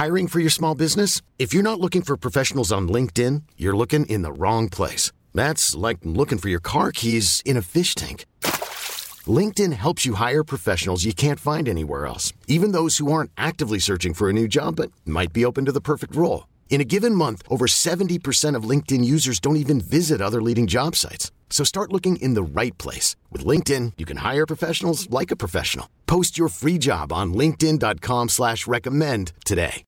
Hiring for your small business? If you're not looking for professionals on LinkedIn, you're looking in the wrong place. That's like looking for your car keys in a fish tank. LinkedIn helps you hire professionals you can't find anywhere else, even those who aren't actively searching for a new job but might be open to the perfect role. In a given month, over 70% of LinkedIn users don't even visit other leading job sites. So start looking in the right place. With LinkedIn, you can hire professionals like a professional. Post your free job on linkedin.com/recommend today.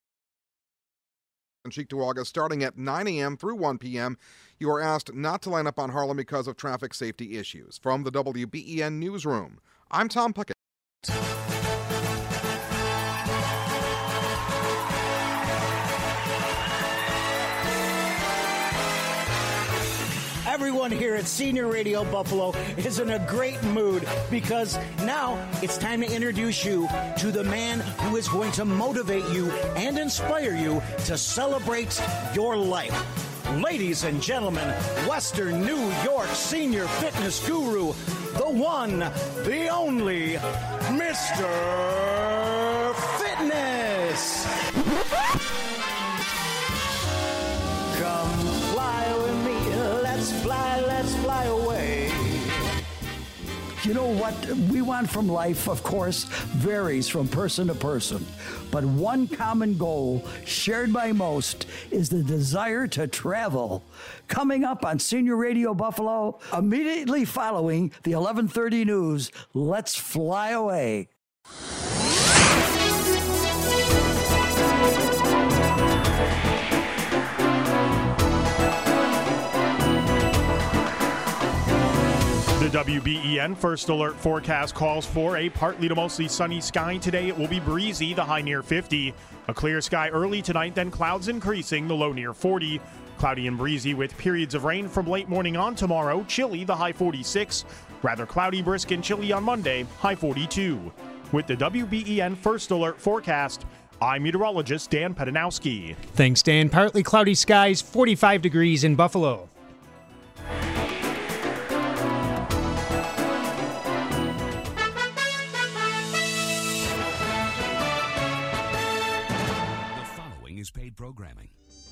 Cheek to August, starting at 9 a.m. through 1 p.m. You are asked not to line up on Harlem because of traffic safety issues. From the WBEN Newsroom, I'm Tom Puckett. Everyone here at Senior Radio Buffalo is in a great mood because now it's time to introduce you to the man who is going to motivate you and inspire you to celebrate your life. Ladies and gentlemen, Western New York senior fitness guru, the one, the only, Mr. Fitness. Come fly with me, let's fly away. You know what we want from life, of course, varies from person to person. But one common goal shared by most is the desire to travel. Coming up on Senior Radio Buffalo, immediately following the 11:30 news, let's fly away. The WBEN First Alert forecast calls for a partly to mostly sunny sky today. It will be breezy, the high near 50. A clear sky early tonight, then clouds increasing, the low near 40. Cloudy and breezy with periods of rain from late morning on tomorrow. Chilly, the high 46. Rather cloudy, brisk, and chilly on Monday, high 42. With the WBEN First Alert forecast, I'm meteorologist Dan Pedanowski. Thanks, Dan. Partly cloudy skies, 45 degrees in Buffalo. Paid programming.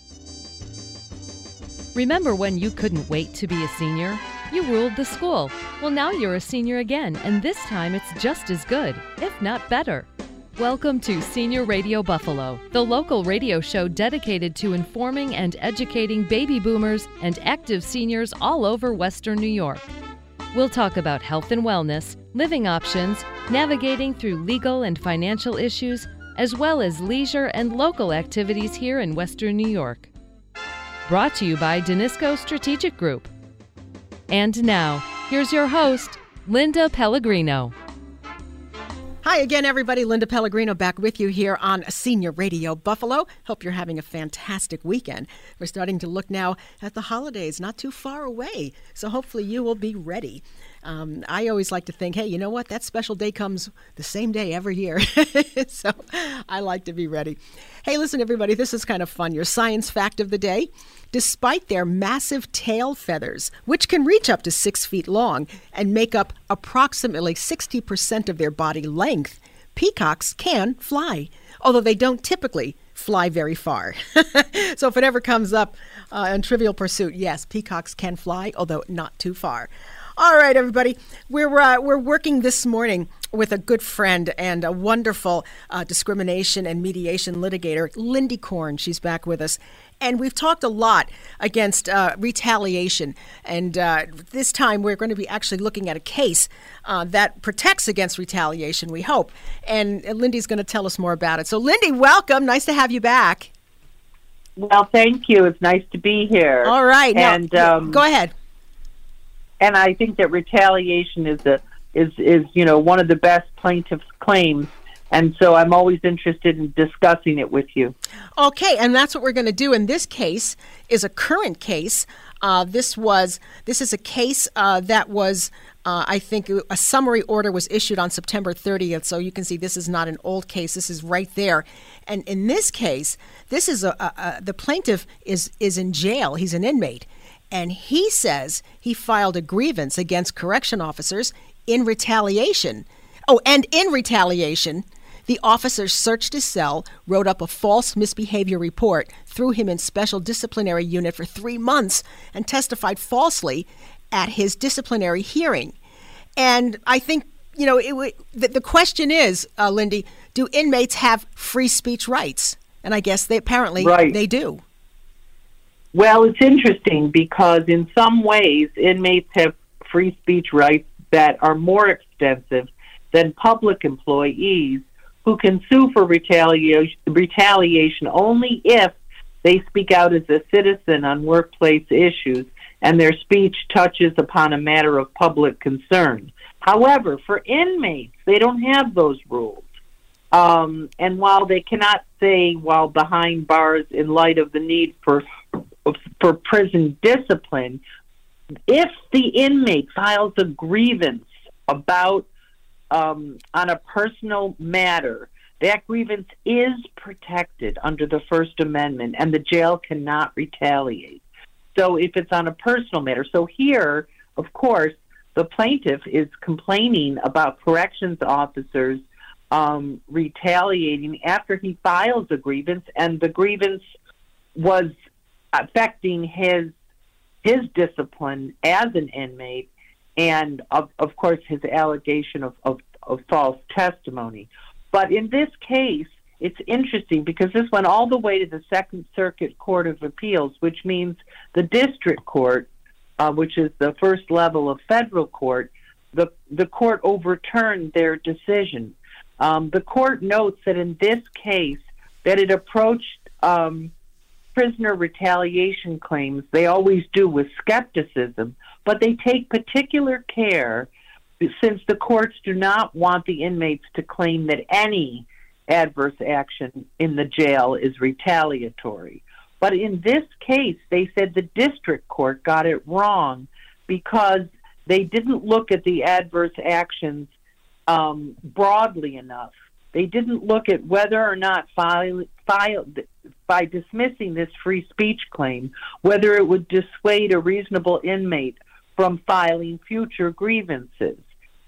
Remember when you couldn't wait to be a senior? You ruled the school. Well, now you're a senior again, and this time it's just as good, if not better. Welcome to Senior Radio Buffalo, the local radio show dedicated to informing and educating baby boomers and active seniors all over Western New York. We'll talk about health and wellness, living options, navigating through legal and financial issues, as well as leisure and local activities here in Western New York. Brought to you by Danisco Strategic Group. And now, here's your host, Linda Pellegrino. Hi again, everybody. Linda Pellegrino back with you here on Senior Radio Buffalo. Hope you're having a fantastic weekend. We're starting to look now at the holidays, not too far away. So hopefully you will be ready. I always like to think, hey, you know what? That special day comes the same day every year. So I like to be ready. Hey, listen, everybody, this is kind of fun. Your science fact of the day. Despite their massive tail feathers, which can reach up to 6 feet long and make up approximately 60% of their body length, peacocks can fly, although they don't typically fly very far. So if it ever comes up in Trivial Pursuit, yes, peacocks can fly, although not too far. All right, everybody, we're working this morning with a good friend and a wonderful discrimination and mediation litigator, Lindy Korn. She's back with us. And we've talked a lot against retaliation. And this time we're going to be actually looking at a case that protects against retaliation, we hope. And Lindy's going to tell us more about it. So, Lindy, welcome. Nice to have you back. Well, thank you. It's nice to be here. All right. Now, and go ahead. And I think that retaliation is one of the best plaintiff's claims. And so I'm always interested in discussing it with you. Okay, and that's what we're going to do. And this case is a current case. This is a case that was, I think, a summary order was issued on September 30th. So you can see this is not an old case. This is right there. And in this case, this is the plaintiff is in jail. He's an inmate. And he says he filed a grievance against correction officers in retaliation. Oh, and in retaliation, The officers searched his cell, wrote up a false misbehavior report, threw him in special disciplinary unit for 3 months, and testified falsely at his disciplinary hearing. And I think, the question is, Lindy, do inmates have free speech rights? And I guess they do. Well, it's interesting because in some ways, inmates have free speech rights that are more extensive than public employees who can sue for retaliation only if they speak out as a citizen on workplace issues and their speech touches upon a matter of public concern. However, for inmates, they don't have those rules. And while they cannot say while behind bars in light of the need for prison discipline, if the inmate files a grievance about on a personal matter, that grievance is protected under the First Amendment, and the jail cannot retaliate. So if it's on a personal matter. So here, of course, the plaintiff is complaining about corrections officers retaliating after he files a grievance, and the grievance was affecting his discipline as an inmate, and of course his allegation of false testimony. But in this case, it's interesting because this went all the way to the Second Circuit Court of Appeals, which means the district court, which is the first level of federal court, the court overturned their decision. The court notes that in this case, that it approached prisoner retaliation claims, they always do, with skepticism, but they take particular care since the courts do not want the inmates to claim that any adverse action in the jail is retaliatory. But in this case, they said the district court got it wrong because they didn't look at the adverse actions broadly enough. They didn't look at whether or not by dismissing this free speech claim, whether it would dissuade a reasonable inmate from filing future grievances.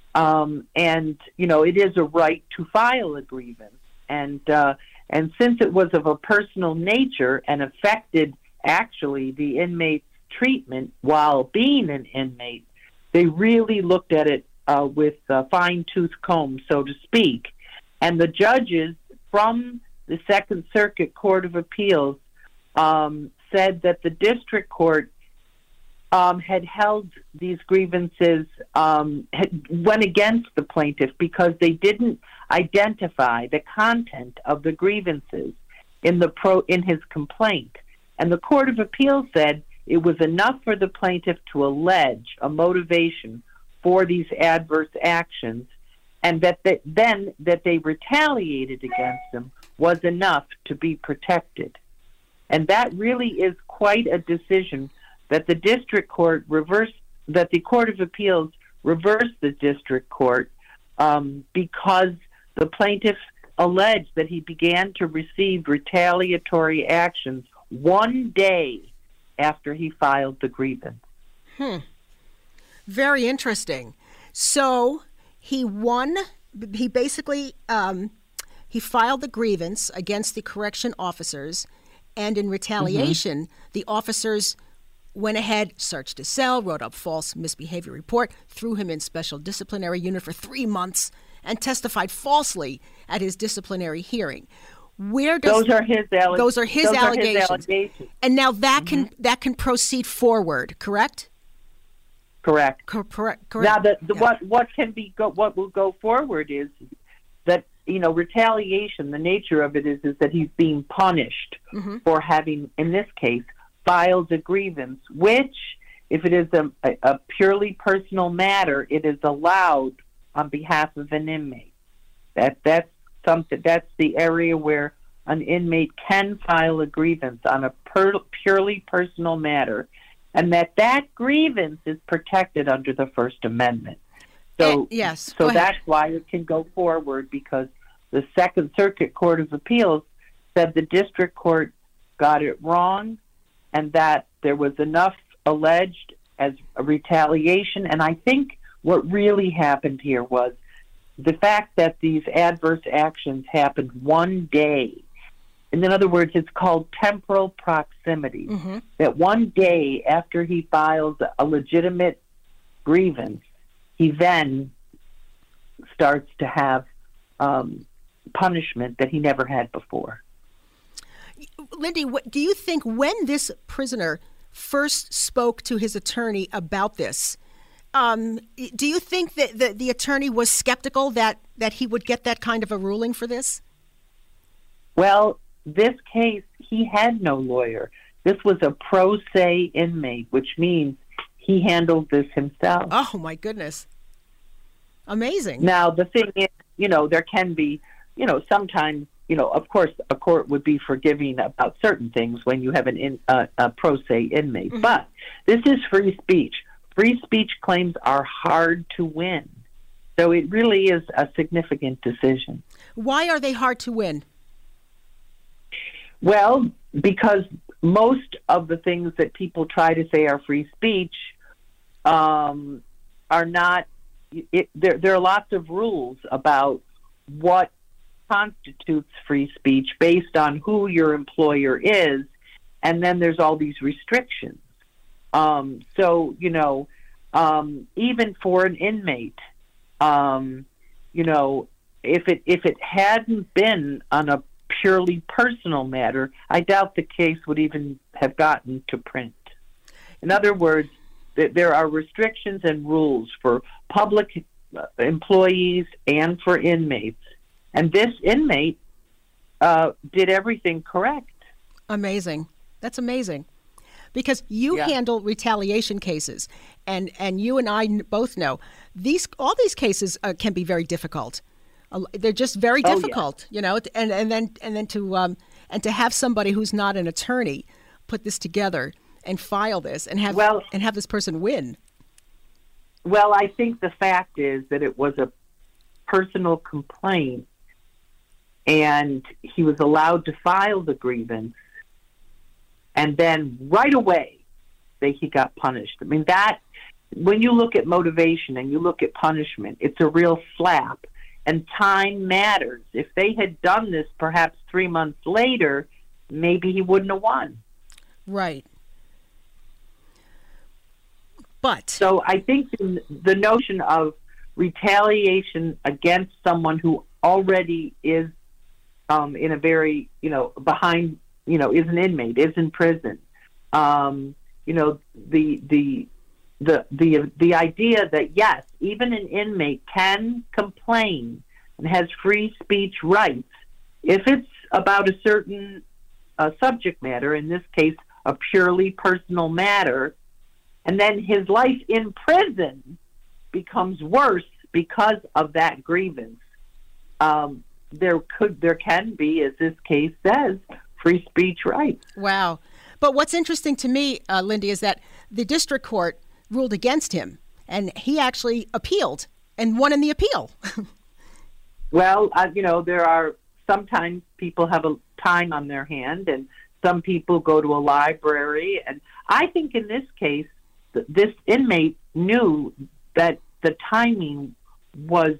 And, it is a right to file a grievance. And since it was of a personal nature and affected actually the inmate's treatment while being an inmate, they really looked at it with a fine-tooth comb, so to speak. And the judges from the Second Circuit Court of Appeals said that the district court had held these grievances, went against the plaintiff because they didn't identify the content of the grievances in his complaint. And the Court of Appeals said it was enough for the plaintiff to allege a motivation for these adverse actions, and that they retaliated against them was enough to be protected. And that really is quite a decision that the district court reversed, that the Court of Appeals reversed the district court because the plaintiff alleged that he began to receive retaliatory actions 1 day after he filed the grievance. Very interesting. So he won. He basically he filed the grievance against the correction officers, and in retaliation, the officers went ahead, searched his cell, wrote up false misbehavior report, threw him in special disciplinary unit for 3 months, and testified falsely at his disciplinary hearing. Those are his allegations. And now that can proceed forward, correct? Correct. Correct. Now, what will go forward is that retaliation. The nature of it is that he's being punished for having, in this case, filed a grievance. Which, if it is a purely personal matter, it is allowed on behalf of an inmate. That's something. That's the area where an inmate can file a grievance on a purely personal matter, and that grievance is protected under the First Amendment. So yes, so that's why it can go forward, because the Second Circuit Court of Appeals said the district court got it wrong, and that there was enough alleged as a retaliation. And I think what really happened here was the fact that these adverse actions happened one day, and in other words, it's called temporal proximity, that one day after he files a legitimate grievance, he then starts to have punishment that he never had before. Lindy, do you think when this prisoner first spoke to his attorney about this, do you think that the attorney was skeptical that he would get that kind of a ruling for this? Well, this case, he had no lawyer. This was a pro se inmate, which means he handled this himself. Oh, my goodness. Amazing. Now, the thing is, there can be, sometimes, of course, a court would be forgiving about certain things when you have a pro se inmate. But this is free speech. Free speech claims are hard to win. So it really is a significant decision. Why are they hard to win? Well, because most of the things that people try to say are free speech are not. There are lots of rules about what constitutes free speech based on who your employer is, and then there's all these restrictions. So, even for an inmate, if it hadn't been on a purely personal matter, I doubt the case would even have gotten to print. In other words, there are restrictions and rules for public employees and for inmates. And this inmate did everything correct. Amazing. That's amazing. Because you handle retaliation cases, and you and I both know all these cases can be very difficult. They're just very difficult, and then to have somebody who's not an attorney put this together and file this and have this person win. Well, I think the fact is that it was a personal complaint, and he was allowed to file the grievance, and then right away he got punished. I mean, that when you look at motivation and you look at punishment, it's a real slap. And time matters. If they had done this perhaps 3 months later, maybe he wouldn't have won. Right. So I think the notion of retaliation against someone who already is in a very, behind, is an inmate, is in prison, the idea that, yes, even an inmate can complain and has free speech rights if it's about a certain subject matter, in this case, a purely personal matter, and then his life in prison becomes worse because of that grievance. There can be, as this case says, free speech rights. Wow. But what's interesting to me, Lindy, is that the district court ruled against him, and he actually appealed and won in the appeal. Well, there are sometimes people have a time on their hand, and some people go to a library. And I think in this case, this inmate knew that the timing was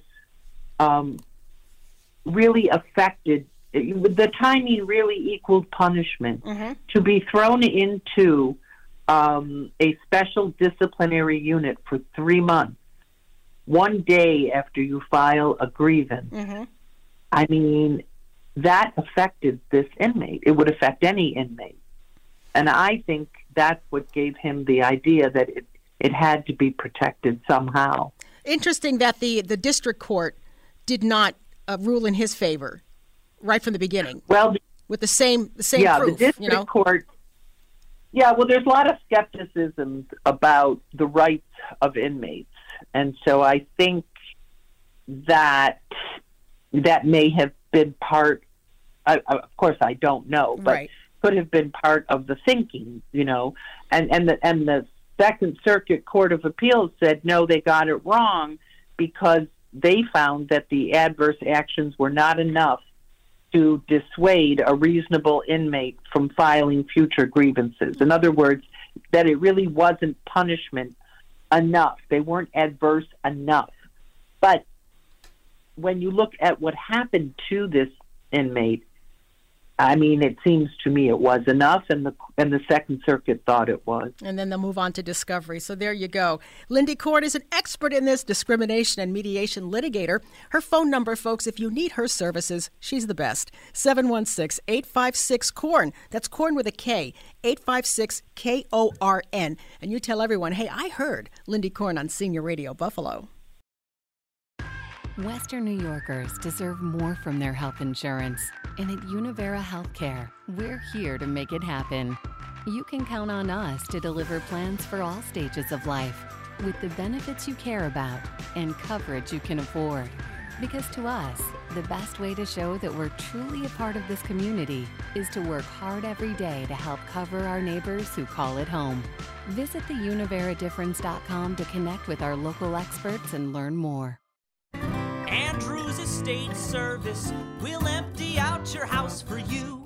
really affected. The timing really equaled punishment. To be thrown into a special disciplinary unit for 3 months, one day after you file a grievance, I mean, that affected this inmate. It would affect any inmate. And I think that's what gave him the idea that it had to be protected somehow. Interesting that the district court did not rule in his favor right from the beginning. Well, with the same proof. The district court. Yeah, well, there's a lot of skepticism about the rights of inmates, and so I think that may have been part. Of course, I don't know, but could have been part of the thinking, And the Second Circuit Court of Appeals said no, they got it wrong because they found that the adverse actions were not enough to dissuade a reasonable inmate from filing future grievances. In other words, that it really wasn't punishment enough. They weren't adverse enough. But when you look at what happened to this inmate, I mean, it seems to me it was enough, and the Second Circuit thought it was. And then they'll move on to discovery. So there you go. Lindy Korn is an expert in this, discrimination and mediation litigator. Her phone number, folks, if you need her services, she's the best. 716-856-KORN. That's Korn with a K. 856-KORN. And you tell everyone, hey, I heard Lindy Korn on Senior Radio Buffalo. Western New Yorkers deserve more from their health insurance. And at Univera Healthcare, we're here to make it happen. You can count on us to deliver plans for all stages of life, with the benefits you care about and coverage you can afford. Because to us, the best way to show that we're truly a part of this community is to work hard every day to help cover our neighbors who call it home. Visit theuniveradifference.com to connect with our local experts and learn more. Andrews Estate Service will empty out your house for you.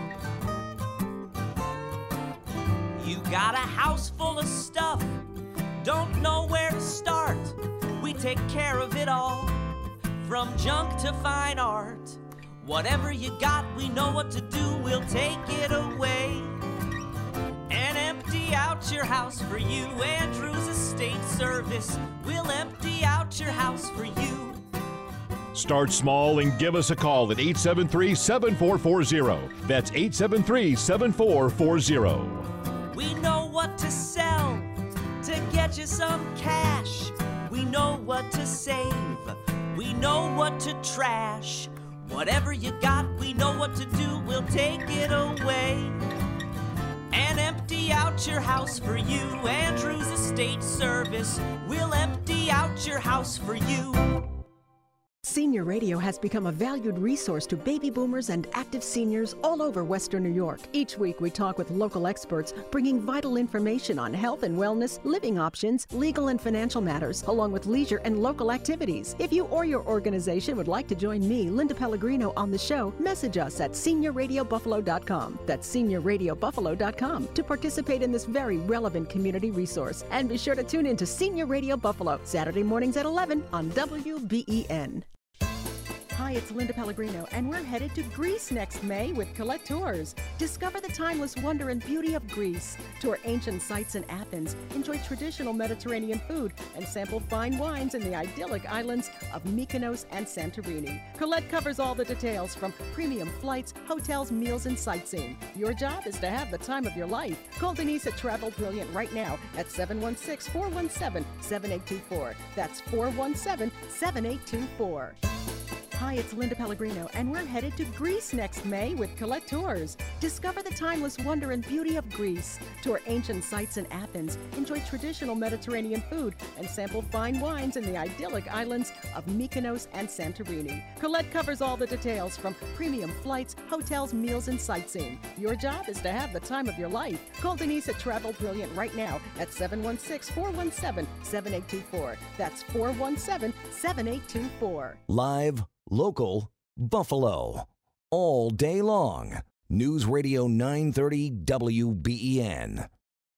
You got a house full of stuff, don't know where to start. We take care of it all, from junk to fine art. Whatever you got, we know what to do, we'll take it away and empty out your house for you. Andrews Estate Service will empty out your house for you. Start small and give us a call at 873-7440. That's 873-7440. We know what to sell to get you some cash. We know what to save. We know what to trash. Whatever you got, we know what to do. We'll take it away and empty out your house for you. Andrews Estate Service will empty out your house for you. Senior Radio has become a valued resource to baby boomers and active seniors all over Western New York. Each week we talk with local experts, bringing vital information on health and wellness, living options, legal and financial matters, along with leisure and local activities. If you or your organization would like to join me, Linda Pellegrino, on the show, message us at seniorradiobuffalo.com. That's seniorradiobuffalo.com to participate in this very relevant community resource. And be sure to tune in to Senior Radio Buffalo, Saturday mornings at 11 on WBEN. Hi, it's Linda Pellegrino, and we're headed to Greece next May with Colette Tours. Discover the timeless wonder and beauty of Greece. Tour ancient sites in Athens, enjoy traditional Mediterranean food, and sample fine wines in the idyllic islands of Mykonos and Santorini. Colette covers all the details, from premium flights, hotels, meals, and sightseeing. Your job is to have the time of your life. Call Denise at Travel Brilliant right now at 716-417-7824. That's 417-7824. Hi, it's Linda Pellegrino, and we're headed to Greece next May with Colette Tours. Discover the timeless wonder and beauty of Greece. Tour ancient sites in Athens, enjoy traditional Mediterranean food, and sample fine wines in the idyllic islands of Mykonos and Santorini. Colette covers all the details, from premium flights, hotels, meals, and sightseeing. Your job is to have the time of your life. Call Denise at Travel Brilliant right now at 716-417-7824. That's 417-7824. Live, local, Buffalo. All day long. News Radio 930 WBEN.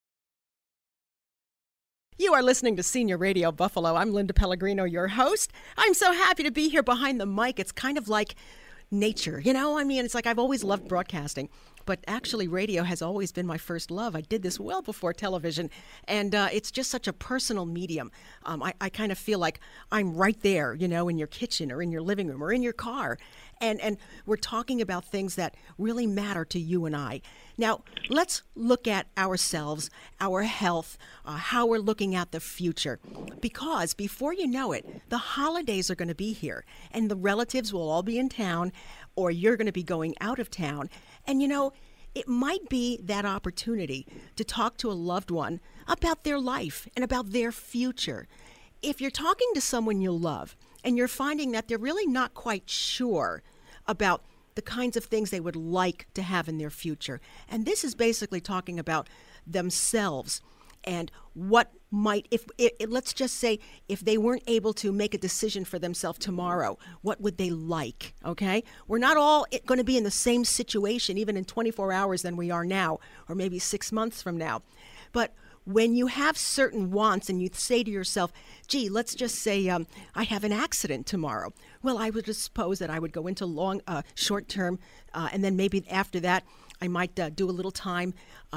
You are listening to Senior Radio Buffalo. I'm Linda Pellegrino, your host. I'm so happy to be here behind the mic. It's kind of like nature, you know? I mean, it's like I've always loved broadcasting, but actually radio has always been my first love. I did this well before television, and it's just such a personal medium. I kind of feel like I'm right there, you know, in your kitchen or in your living room or in your car, and we're talking about things that really matter to you and I. Now, let's look at ourselves, our health, how we're looking at the future, because before you know it, the holidays are going to be here, and the relatives will all be in town, or you're going to be going out of town. And, you know, it might be that opportunity to talk to a loved one about their life and about their future. If you're talking to someone you love and you're finding that they're really not quite sure about the kinds of things they would like to have in their future, and this is basically talking about themselves and what might, let's just say, if they weren't able to make a decision for themselves tomorrow, what would they like, okay? We're not all going to be in the same situation, even in 24 hours than we are now, or maybe 6 months from now. But when you have certain wants and you say to yourself, gee, let's just say I have an accident tomorrow. Well, I would just suppose that I would go into short-term, and then maybe after that, I might do a little time,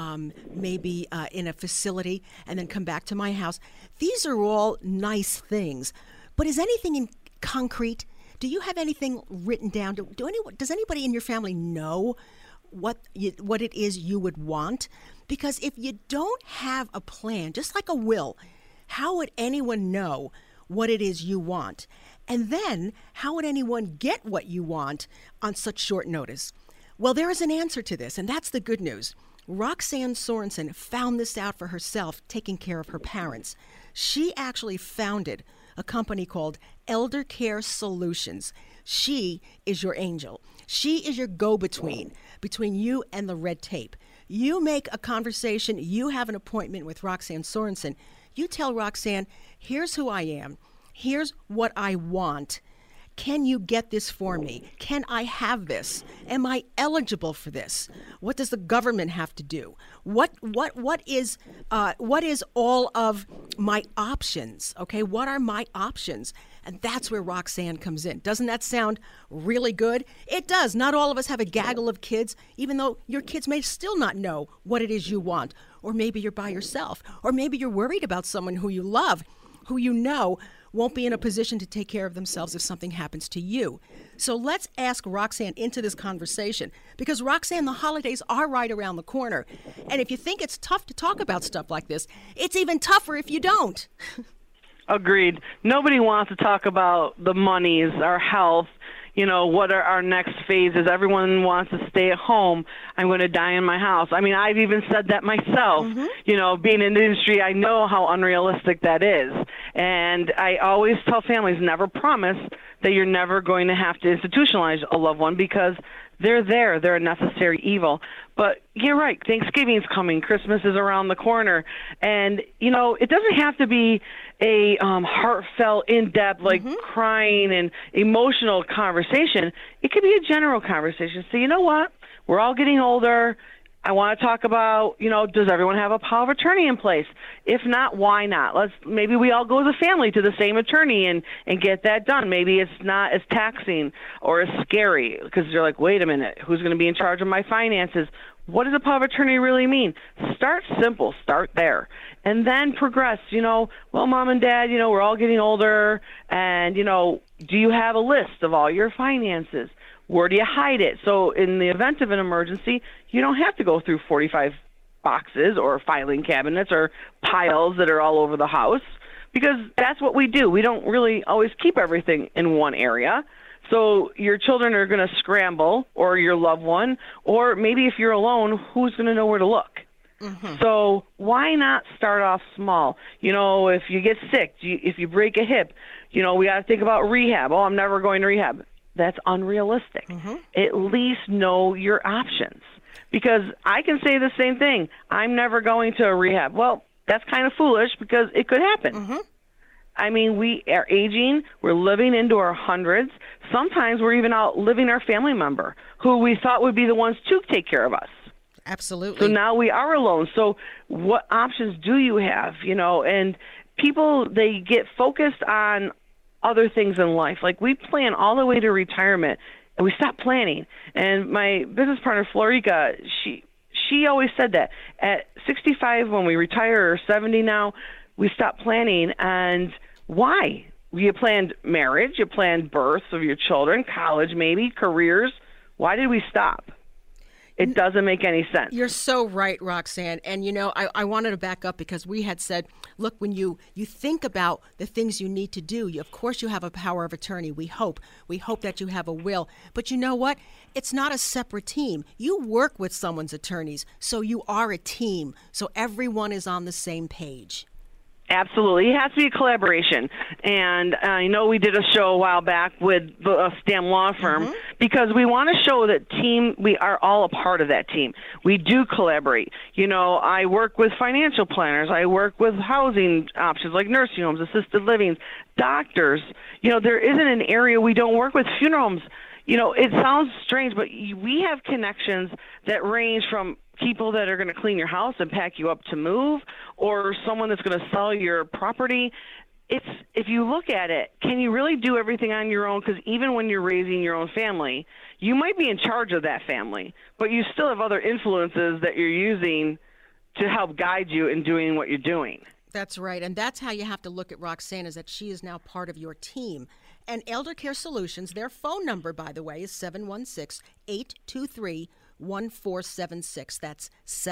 maybe in a facility, and then come back to my house. These are all nice things. But is anything in concrete? Do you have anything written down? Does anybody in your family know what it is you would want? Because if you don't have a plan, just like a will, how would anyone know what it is you want? And then how would anyone get what you want on such short notice? Well, there is an answer to this, and that's the good news. Roxanne Sorensen found this out for herself, taking care of her parents. She actually founded a company called Elder Care Solutions. She is your angel. She is your go-between between you and the red tape. You make a conversation, you have an appointment with Roxanne Sorensen. You tell Roxanne, here's who I am. Here's what I want. Can you get this for me? Can I have this? Am I eligible for this? What does the government have to do? What is all of my options? Okay, what are my options? And that's where Roxanne comes in. Doesn't that sound really good? It does. Not all of us have a gaggle of kids, even though your kids may still not know what it is you want. Or maybe you're by yourself. Or maybe you're worried about someone who you love, who you know won't be in a position to take care of themselves if something happens to you. So let's ask Roxanne into this conversation, because Roxanne, the holidays are right around the corner. And if you think it's tough to talk about stuff like this, it's even tougher if you don't. Agreed. Nobody wants to talk about the monies, our health, what are our next phases. Everyone wants to stay at home. I'm going to die in my house. I mean, I've even said that myself. Mm-hmm. Being in the industry, I know how unrealistic that is. And I always tell families, never promise that you're never going to have to institutionalize a loved one, because they're there. They're a necessary evil. But you're right. Thanksgiving's coming. Christmas is around the corner. And, it doesn't have to be a heartfelt, in-depth, crying and emotional conversation. It could be a general conversation. So you know what? We're all getting older. I want to talk about, does everyone have a power of attorney in place? If not, why not? Maybe we all go as a family to the same attorney and get that done. Maybe it's not as taxing or as scary, because you're like, wait a minute, who's going to be in charge of my finances? What does a power of attorney really mean? Start simple. Start there. And then progress. Well, Mom and Dad, we're all getting older. And, do you have a list of all your finances? Where do you hide it? So in the event of an emergency, you don't have to go through 45 boxes or filing cabinets or piles that are all over the house, because that's what we do. We don't really always keep everything in one area. So your children are going to scramble, or your loved one, or maybe if you're alone, who's going to know where to look? Mm-hmm. So why not start off small? If you get sick, if you break a hip, we got to think about rehab. Oh, I'm never going to rehab. That's unrealistic. Mm-hmm. At least know your options. Because I can say the same thing. I'm never going to a rehab. Well, that's kind of foolish, because it could happen. Mm-hmm. I mean, we are aging. We're living into our hundreds. Sometimes we're even outliving our family member who we thought would be the ones to take care of us. Absolutely. So now we are alone. So what options do you have? And people, they get focused on other things in life. Like, we plan all the way to retirement, and we stop planning. And my business partner, Florica, she always said that at 65, when we retire, or 70 now, we stop planning. And why? You planned marriage, you planned births of your children, college maybe, careers. Why did we stop? It doesn't make any sense. You're so right, Roxanne. And, I wanted to back up, because we had said, look, when you think about the things you need to do, of course you have a power of attorney. We hope that you have a will. But you know what? It's not a separate team. You work with someone's attorneys, so you are a team. So everyone is on the same page. Absolutely. It has to be a collaboration. And I know we did a show a while back with a STAM law firm, mm-hmm. because we want to show that we are all a part of that team. We do collaborate. I work with financial planners. I work with housing options like nursing homes, assisted living, doctors. There isn't an area we don't work with. Funeral homes. it sounds strange, but we have connections that range from people that are going to clean your house and pack you up to move, or someone that's going to sell your property. If you look at it, can you really do everything on your own? Because even when you're raising your own family, you might be in charge of that family, but you still have other influences that you're using to help guide you in doing what you're doing. That's right. And that's how you have to look at Roxanne, is that she is now part of your team. And Elder Care Solutions, their phone number, by the way, is 716-823-1476. That's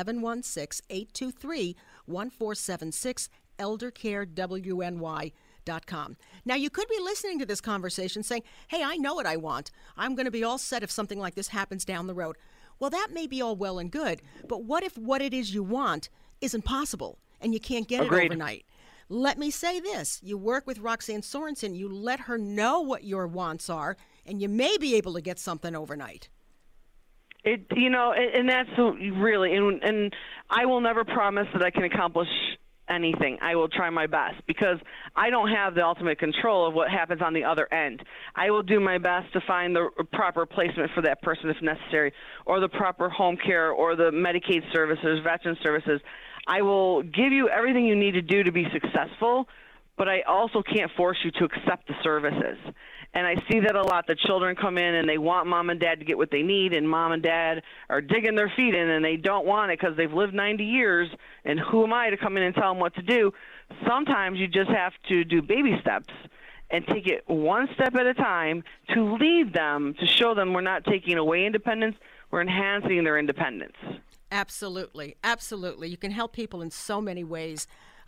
716-823-1476, eldercarewny.com. Now, you could be listening to this conversation saying, hey, I know what I want. I'm going to be all set if something like this happens down the road. Well, that may be all well and good, but what if what it is you want isn't possible and you can't get Agreed. it overnight? Let me say this. You work with Roxanne Sorensen, you let her know what your wants are, and you may be able to get something overnight. And that's really, and I will never promise that I can accomplish anything. I will try my best because I don't have the ultimate control of what happens on the other end. I will do my best to find the proper placement for that person if necessary, or the proper home care, or the Medicaid services, veteran services. I will give you everything you need to do to be successful, but I also can't force you to accept the services. And I see that a lot. The children come in and they want mom and dad to get what they need, and mom and dad are digging their feet in and they don't want it because they've lived 90 years, and who am I to come in and tell them what to do? Sometimes you just have to do baby steps and take it one step at a time to lead them, to show them we're not taking away independence, we're enhancing their independence. Absolutely. Absolutely. You can help people in so many ways.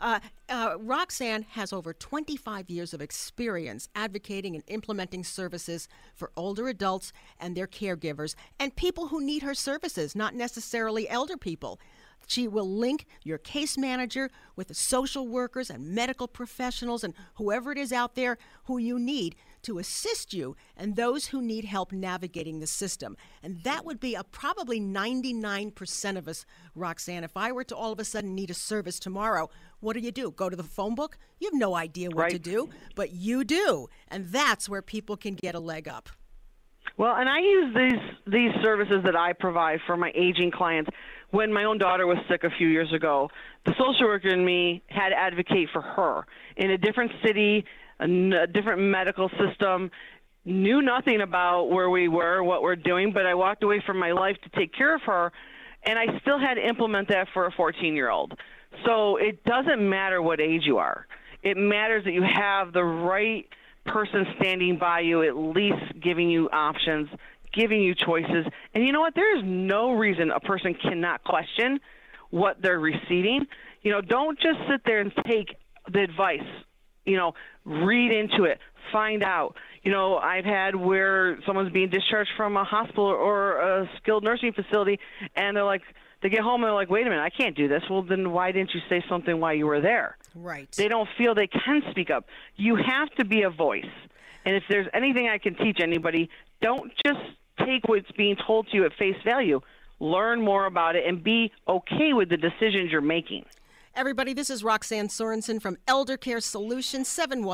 Roxanne has over 25 years of experience advocating and implementing services for older adults and their caregivers and people who need her services, not necessarily elder people. She will link your case manager with the social workers and medical professionals and whoever it is out there who you need to assist you and those who need help navigating the system. And that would be probably 99% of us, Roxanne. If I were to all of a sudden need a service tomorrow, what do? Go to the phone book? You have no idea what to do, but you do. And that's where people can get a leg up. Well, and I use these services that I provide for my aging clients. When my own daughter was sick a few years ago, the social worker in me had to advocate for her in a different city, a different medical system, knew nothing about where we were, what we're doing, but I walked away from my life to take care of her, and I still had to implement that for a 14-year-old. So it doesn't matter what age you are. It matters that you have the right person standing by you, at least giving you options, giving you choices. And you know what? There is no reason a person cannot question what they're receiving. Don't just sit there and take the advice. Read into it, find out. I've had where someone's being discharged from a hospital or a skilled nursing facility, and they get home and they're like, wait a minute, I can't do this. Well, then why didn't you say something while you were there? Right. They don't feel they can speak up. You have to be a voice. And if there's anything I can teach anybody, don't just take what's being told to you at face value. Learn more about it and be okay with the decisions you're making. Everybody, this is Roxanne Sorensen from Elder Care Solutions,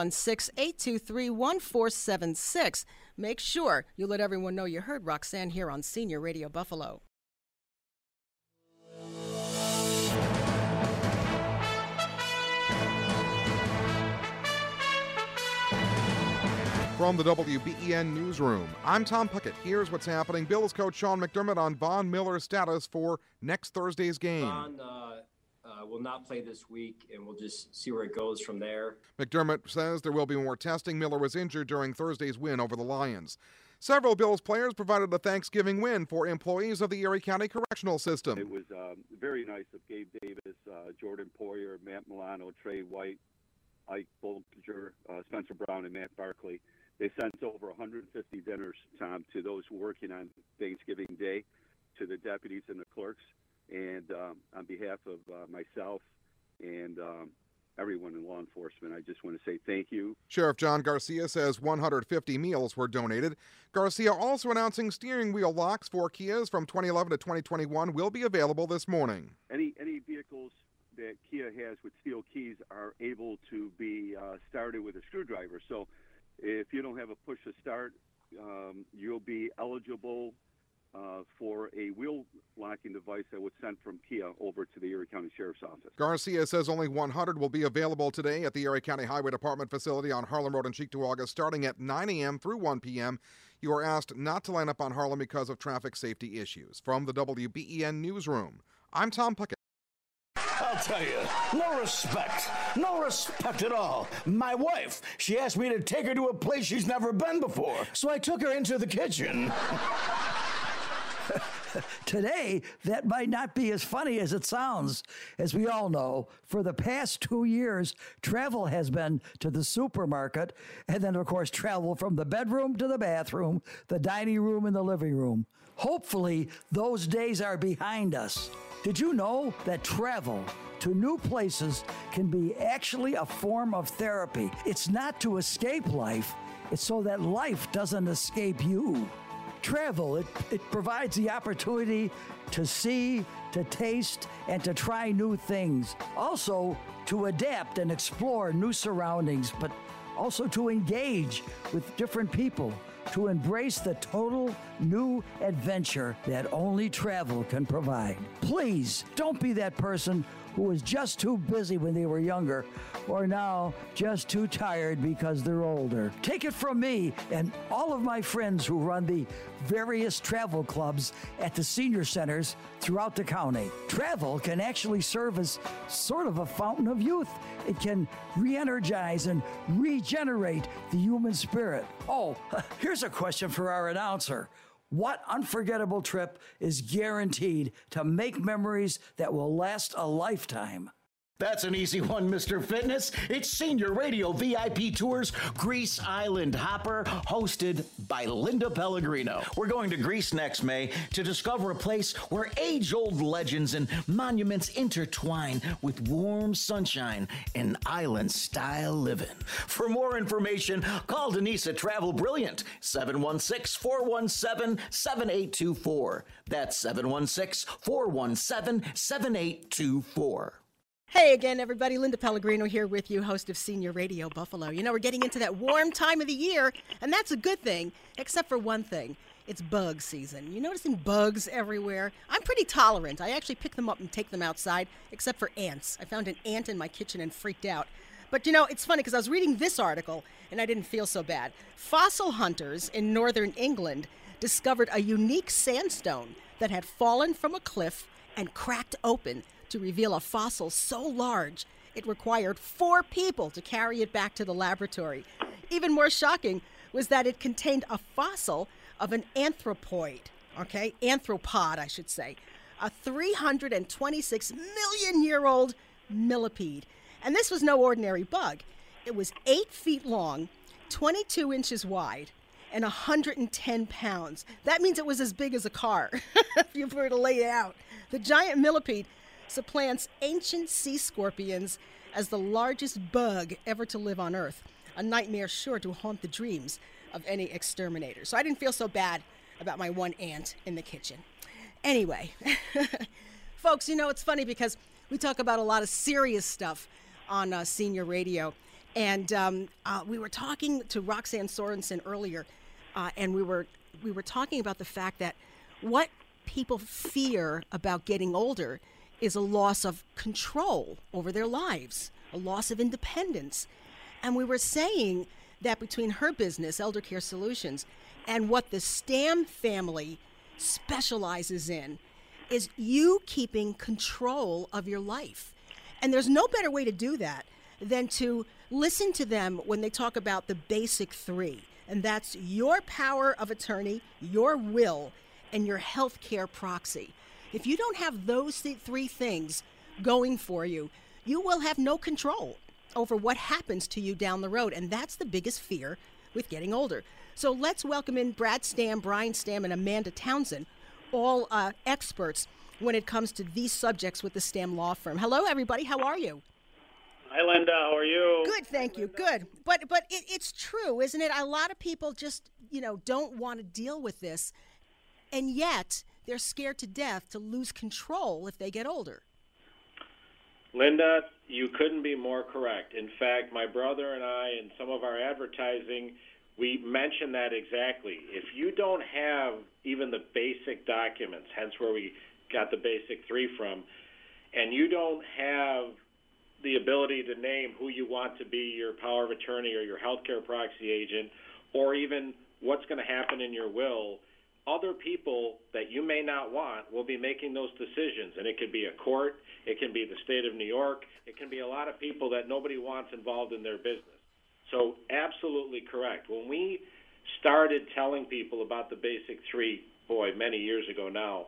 716-823-1476. Make sure you let everyone know you heard Roxanne here on Senior Radio Buffalo. From the WBEN Newsroom, I'm Tom Puckett. Here's what's happening. Bills coach Sean McDermott on Von Miller's status for next Thursday's game. Von will not play this week, and we'll just see where it goes from there. McDermott says there will be more testing. Miller was injured during Thursday's win over the Lions. Several Bills players provided a Thanksgiving win for employees of the Erie County Correctional System. It was very nice of Gabe Davis, Jordan Poyer, Matt Milano, Trey White, Ike Bolger, Spencer Brown, and Matt Barkley. They sent over 150 dinners, Tom, to those working on Thanksgiving Day, to the deputies and the clerks. And on behalf of myself and everyone in law enforcement, I just want to say thank you. Sheriff John Garcia says 150 meals were donated. Garcia also announcing steering wheel locks for Kias from 2011 to 2021 will be available this morning. Any vehicles that Kia has with steel keys are able to be started with a screwdriver. So if you don't have a push to start you'll be eligible for a wheel locking device that was sent from Kia over to the Erie County Sheriff's Office. Garcia says only 100 will be available today at the Erie County Highway Department facility on Harlem Road in Cheektowaga starting at 9 a.m. through 1 p.m. You are asked not to line up on Harlem because of traffic safety issues. From the WBEN Newsroom, I'm Tom Puckett. I'll tell you, no respect at all. My wife, she asked me to take her to a place she's never been before, so I took her into the kitchen. Today, that might not be as funny as it sounds. As we all know, for the past 2 years, travel has been to the supermarket, and then, of course, travel from the bedroom to the bathroom, the dining room, and the living room. Hopefully, those days are behind us. Did you know that travel to new places can be actually a form of therapy? It's not to escape life, it's so that life doesn't escape you. Travel, it provides the opportunity to see, to taste, and to try new things. Also, to adapt and explore new surroundings, but also to engage with different people, to embrace the total new adventure that only travel can provide. Please, don't be that person who was just too busy when they were younger, or now just too tired because they're older. Take it from me and all of my friends who run the various travel clubs at the senior centers throughout the county. Travel can actually serve as sort of a fountain of youth. It can re-energize and regenerate the human spirit. Oh, here's a question for our announcer. What unforgettable trip is guaranteed to make memories that will last a lifetime? That's an easy one, Mr. Fitness. It's Senior Radio VIP Tours Greece Island Hopper, hosted by Linda Pellegrino. We're going to Greece next May to discover a place where age-old legends and monuments intertwine with warm sunshine and island-style living. For more information, call Denise at Travel Brilliant, 716-417-7824. That's 716-417-7824. Hey again, everybody. Linda Pellegrino here with you, host of Senior Radio Buffalo. You know, we're getting into that warm time of the year, and that's a good thing, except for one thing. It's bug season. You noticing bugs everywhere? I'm pretty tolerant. I actually pick them up and take them outside, except for ants. I found an ant in my kitchen and freaked out. But, you know, it's funny because I was reading this article, and I didn't feel so bad. Fossil hunters in northern England discovered a unique sandstone that had fallen from a cliff and cracked open to reveal a fossil so large it required 4 people to carry it back to the laboratory. Even more shocking was that it contained a fossil of an anthropod, I should say, a 326 million-year-old millipede. And this was no ordinary bug. It was 8 feet long, 22 inches wide, and 110 pounds. That means it was as big as a car, if you were to lay it out. The giant millipede supplants ancient sea scorpions as the largest bug ever to live on Earth, a nightmare sure to haunt the dreams of any exterminator. So I didn't feel so bad about my one ant in the kitchen. Anyway, folks, you know, it's funny because we talk about a lot of serious stuff on Senior Radio, and we were talking to Roxanne Sorensen earlier, and we were talking about the fact that what people fear about getting older is a loss of control over their lives, a loss of independence. And we were saying that between her business, Elder Care Solutions, and what the Stam family specializes in is you keeping control of your life. And there's no better way to do that than to listen to them when they talk about the basic 3. And that's your power of attorney, your will, and your health care proxy. If you don't have those 3 things going for you, you will have no control over what happens to you down the road. And that's the biggest fear with getting older. So let's welcome in Brad Stam, Brian Stam, and Amanda Townsend, all experts when it comes to these subjects with the Stam Law Firm. Hello, everybody. How are you? Hi, Linda. How are you? Good, thank you. Good. But it's true, isn't it? A lot of people just, don't want to deal with this, and yet they're scared to death to lose control if they get older. Linda, you couldn't be more correct. In fact, my brother and I, in some of our advertising, we mentioned that exactly. If you don't have even the basic documents, hence where we got the basic 3 from, and you don't have the ability to name who you want to be your power of attorney or your healthcare proxy agent, or even what's going to happen in your will, other people that you may not want will be making those decisions. And it could be a court, it can be the state of New York, it can be a lot of people that nobody wants involved in their business. So absolutely correct. When we started telling people about the basic 3, many years ago now,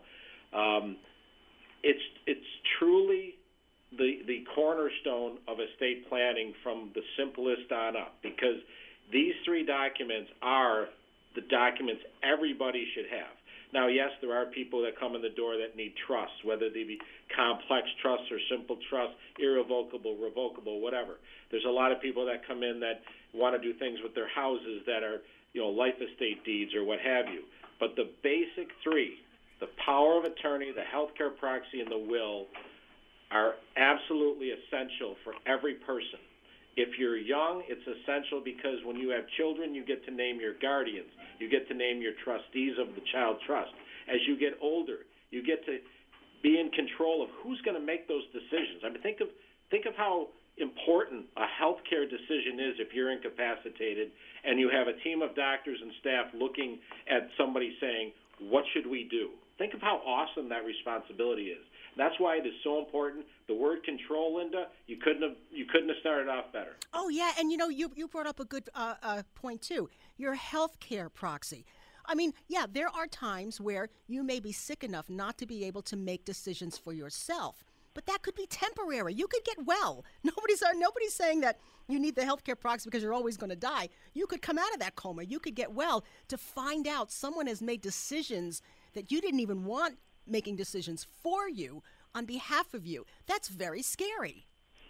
it's truly the cornerstone of estate planning from the simplest on up, because these 3 documents are the documents everybody should have. Now, yes, there are people that come in the door that need trusts, whether they be complex trusts or simple trusts, irrevocable, revocable, whatever. There's a lot of people that come in that want to do things with their houses that are, life estate deeds or what have you. But the basic 3, the power of attorney, the healthcare proxy, and the will, are absolutely essential for every person. If you're young, it's essential because when you have children, you get to name your guardians. You get to name your trustees of the child trust. As you get older, you get to be in control of who's going to make those decisions. I mean, think of how important a healthcare decision is if you're incapacitated and you have a team of doctors and staff looking at somebody saying, what should we do? Think of how awesome that responsibility is. That's why it is so important. The word control, Linda, you couldn't have started off better. Oh, yeah, and you brought up a good point, too. Your health care proxy. I mean, yeah, there are times where you may be sick enough not to be able to make decisions for yourself, but that could be temporary. You could get well. Nobody's saying that you need the health care proxy because you're always going to die. You could come out of that coma. You could get well to find out someone has made decisions that you didn't even want making decisions for you on behalf of you. That's very scary.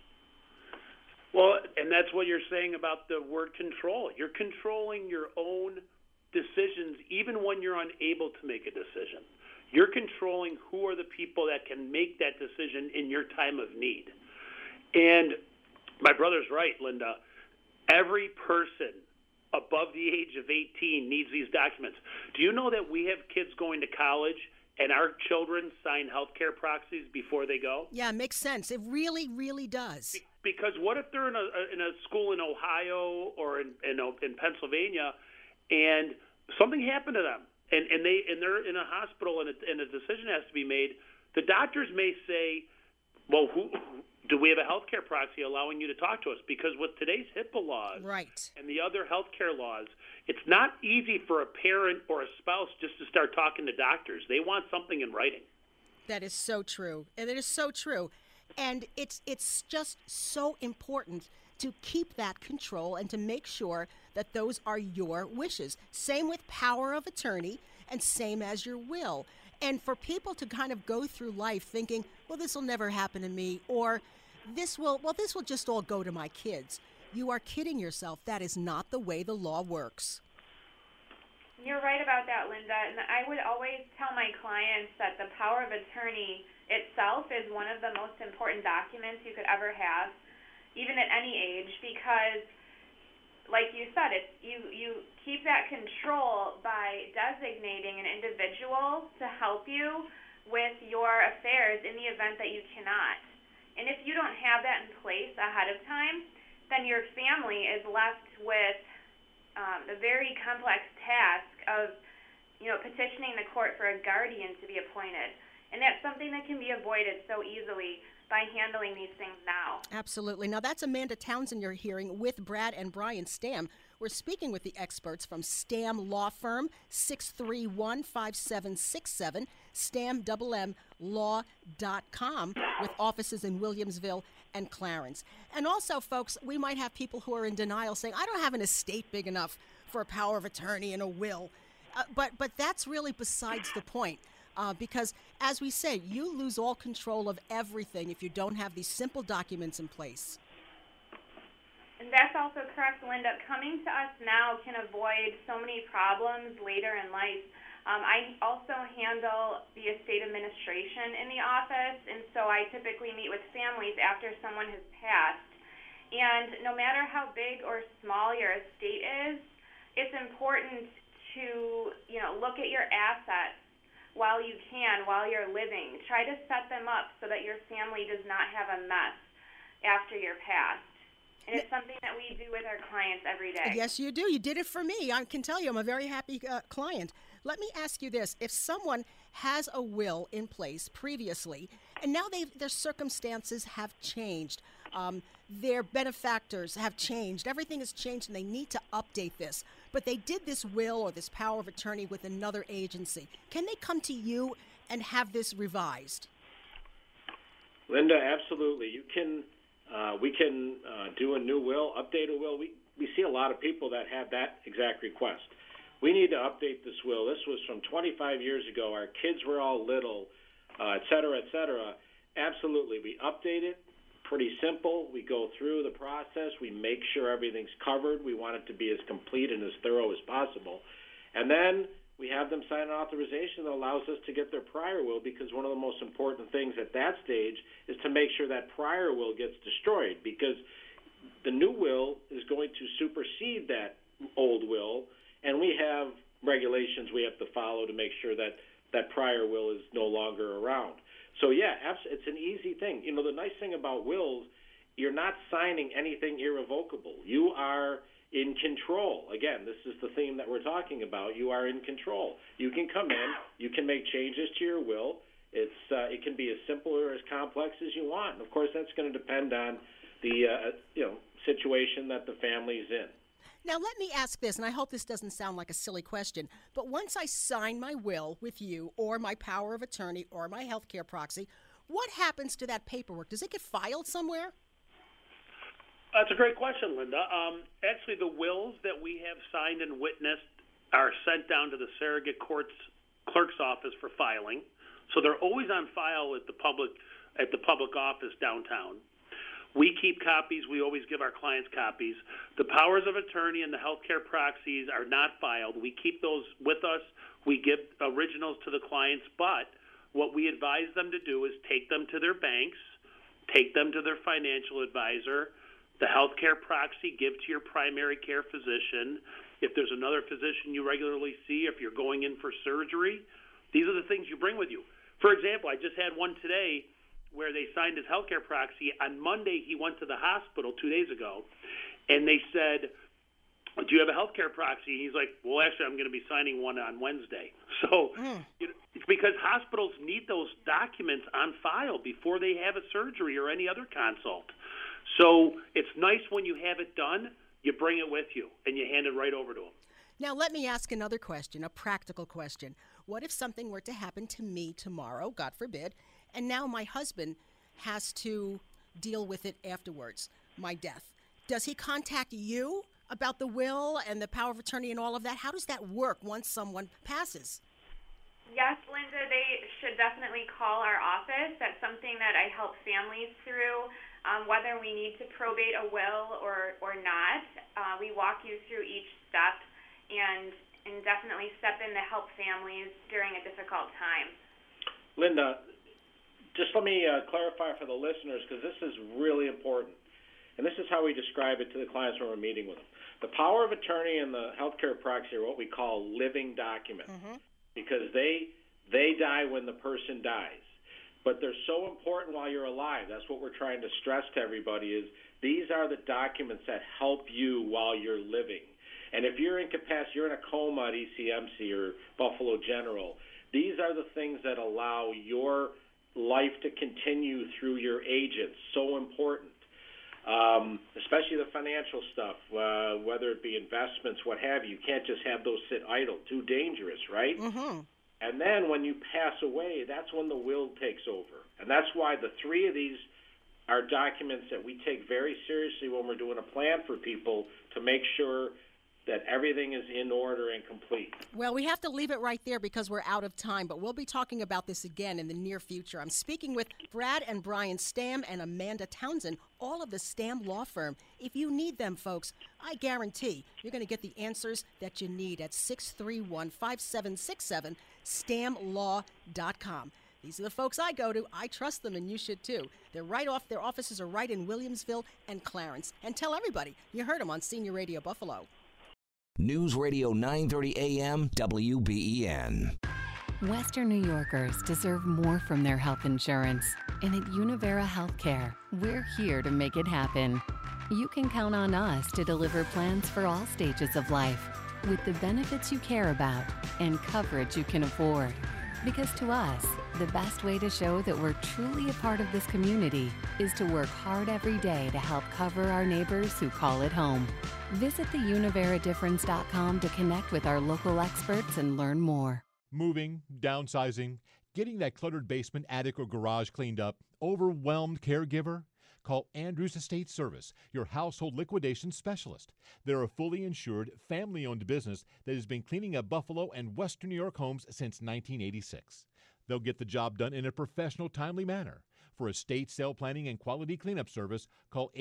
Well, and that's what you're saying about the word control. You're controlling your own decisions even when you're unable to make a decision. You're controlling who are the people that can make that decision in your time of need. And my brother's right, Linda. Every person above the age of 18 needs these documents. Do you know that we have kids going to college and our children sign healthcare proxies before they go? Yeah, it makes sense. It really, really does. Because what if they're in a school in Ohio or in Pennsylvania, and something happened to them, and they're in a hospital, and a decision has to be made? The doctors may say, "Well, do we have a healthcare proxy allowing you to talk to us?" Because with today's HIPAA laws, right, and the other healthcare laws, it's not easy for a parent or a spouse just to start talking to doctors. They want something in writing. That is so true. And it is so true. And it's just so important to keep that control and to make sure that those are your wishes. Same with power of attorney and same as your will. And for people to kind of go through life thinking, well, this will never happen to me, or this will just all go to my kids. You are kidding yourself. That is not the way the law works. You're right about that, Linda. And I would always tell my clients that the power of attorney itself is one of the most important documents you could ever have, even at any age, because, like you said, you keep that control by designating an individual to help you with your affairs in the event that you cannot. And if you don't have that in place ahead of time, then your family is left with the very complex task of, petitioning the court for a guardian to be appointed. And that's something that can be avoided so easily by handling these things now. Absolutely. Now, that's Amanda Townsend you're hearing with Brad and Brian Stamm. We're speaking with the experts from Stamm Law Firm, 631-5767, stammlaw.com, with offices in Williamsville and Clarence. And also, folks, we might have people who are in denial saying, I don't have an estate big enough for a power of attorney and a will. But that's really besides the point. Because, as we say, you lose all control of everything if you don't have these simple documents in place. And that's also correct, Linda. Coming to us now can avoid so many problems later in life. I also handle the estate administration in the office, and so I typically meet with families after someone has passed. And no matter how big or small your estate is, it's important to, look at your assets while you can, while you're living. Try to set them up so that your family does not have a mess after your past. And it's something that we do with our clients every day. Yes, you do. You did it for me. I can tell you I'm a very happy client. Let me ask you this. If someone has a will in place previously, and now their circumstances have changed, their benefactors have changed, everything has changed, and they need to update this, but they did this will or this power of attorney with another agency, can they come to you and have this revised? Linda, absolutely. You can. We can do a new will, update a will. We see a lot of people that have that exact request. We need to update this will. This was from 25 years ago. Our kids were all little, et cetera, et cetera. Absolutely. We update it. Pretty simple. We go through the process. We make sure everything's covered. We want it to be as complete and as thorough as possible. And then we have them sign an authorization that allows us to get their prior will, because one of the most important things at that stage is to make sure that prior will gets destroyed, because the new will is going to supersede that old will, and we have regulations we have to follow to make sure that that prior will is no longer around. So, yeah, it's an easy thing. The nice thing about wills, you're not signing anything irrevocable. You are in control. Again, this is the theme that we're talking about. You are in control. You can come in. You can make changes to your will. It can be as simple or as complex as you want. And of course, that's going to depend on the situation that the family's in. Now, let me ask this, and I hope this doesn't sound like a silly question, but once I sign my will with you or my power of attorney or my healthcare proxy, what happens to that paperwork? Does it get filed somewhere? That's a great question, Linda. Actually, the wills that we have signed and witnessed are sent down to the surrogate court's clerk's office for filing. So they're always on file at the public office downtown. We keep copies. We always give our clients copies. The powers of attorney and the healthcare proxies are not filed. We keep those with us. We give originals to the clients, but what we advise them to do is take them to their banks, take them to their financial advisor. The healthcare proxy, give to your primary care physician. If there's another physician you regularly see, if you're going in for surgery, these are the things you bring with you. For example, I just had one today where they signed his healthcare proxy. On Monday, he went to the hospital 2 days ago, and they said, do you have a healthcare proxy? And he's like, well, actually, I'm going to be signing one on Wednesday. So it's because hospitals need those documents on file before they have a surgery or any other consult. So it's nice when you have it done, you bring it with you, and you hand it right over to them. Now, let me ask another question, a practical question. What if something were to happen to me tomorrow, God forbid, and now my husband has to deal with it afterwards, my death? Does he contact you about the will and the power of attorney and all of that? How does that work once someone passes? Yes, Linda, they should definitely call our office. That's something that I help families through. Whether we need to probate a will or not, we walk you through each step and definitely step in to help families during a difficult time. Linda, just let me clarify for the listeners, because this is really important. And this is how we describe it to the clients when we're meeting with them. The power of attorney and the healthcare proxy are what we call living documents, because they die when the person dies. But they're so important while you're alive. That's what we're trying to stress to everybody is these are the documents that help you while you're living. And if you're incapacitated, you're in a coma at ECMC or Buffalo General, these are the things that allow your life to continue through your agents. So important, especially the financial stuff, whether it be investments, what have you. You can't just have those sit idle. Too dangerous, right? And then when you pass away, that's when the will takes over. And that's why the three of these are documents that we take very seriously when we're doing a plan for people to make sure that everything is in order and complete. Well, we have to leave it right there because we're out of time, but we'll be talking about this again in the near future. I'm speaking with Brad and Brian Stamm and Amanda Townsend, all of the Stamm Law Firm. If you need them, folks, I guarantee you're going to get the answers that you need at 631-5767, stammlaw.com. These are the folks I go to. I trust them, and you should too. They're right off. Their offices are right in Williamsville and Clarence. And tell everybody you heard them on Senior Radio Buffalo. News Radio 930 AM WBEN. Western New Yorkers deserve more from their health insurance. And at Univera Healthcare, we're here to make it happen. You can count on us to deliver plans for all stages of life, with the benefits you care about and coverage you can afford. Because to us, the best way to show that we're truly a part of this community is to work hard every day to help cover our neighbors who call it home. Visit theuniveradifference.com to connect with our local experts and learn more. Moving, downsizing, getting that cluttered basement, attic, or garage cleaned up, overwhelmed caregiver? Call Andrews Estate Service, your household liquidation specialist. They're a fully insured, family-owned business that has been cleaning up Buffalo and Western New York homes since 1986. They'll get the job done in a professional, timely manner. For estate sale planning and quality cleanup service, call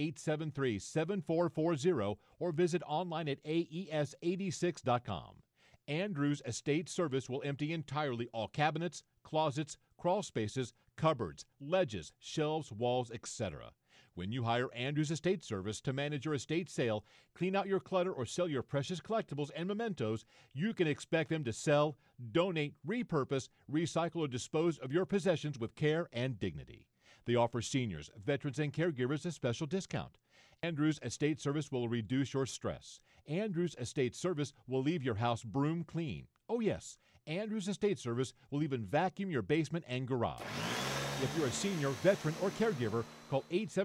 873-7440 or visit online at aes86.com. Andrews Estate Service will empty entirely all cabinets, closets, crawl spaces, cupboards, ledges, shelves, walls, etc. When you hire Andrews Estate Service to manage your estate sale, clean out your clutter, or sell your precious collectibles and mementos, you can expect them to sell, donate, repurpose, recycle, or dispose of your possessions with care and dignity. They offer seniors, veterans, and caregivers a special discount. Andrews Estate Service will reduce your stress. Andrews Estate Service will leave your house broom clean. Oh yes, Andrews Estate Service will even vacuum your basement and garage. If you're a senior, veteran, or caregiver, call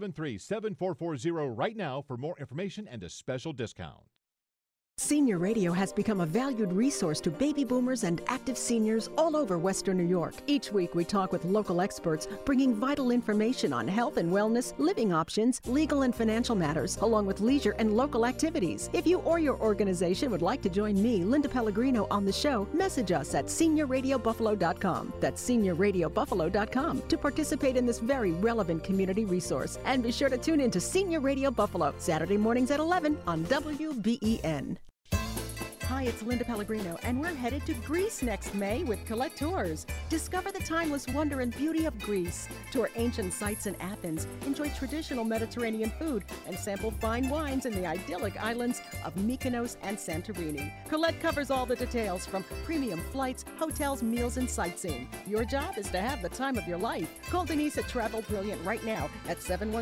873-7440 right now for more information and a special discount. Senior Radio has become a valued resource to baby boomers and active seniors all over Western New York. Each week we talk with local experts, bringing vital information on health and wellness, living options, legal and financial matters, along with leisure and local activities. If you or your organization would like to join me, Linda Pellegrino, on the show, message us at seniorradiobuffalo.com. That's seniorradiobuffalo.com to participate in this very relevant community resource. And be sure to tune in to Senior Radio Buffalo, Saturday mornings at 11 on WBEN. Hi, it's Linda Pellegrino, and we're headed to Greece next May with Colette Tours. Discover the timeless wonder and beauty of Greece. Tour ancient sites in Athens, enjoy traditional Mediterranean food, and sample fine wines in the idyllic islands of Mykonos and Santorini. Colette covers all the details, from premium flights, hotels, meals, and sightseeing. Your job is to have the time of your life. Call Denise at Travel Brilliant right now at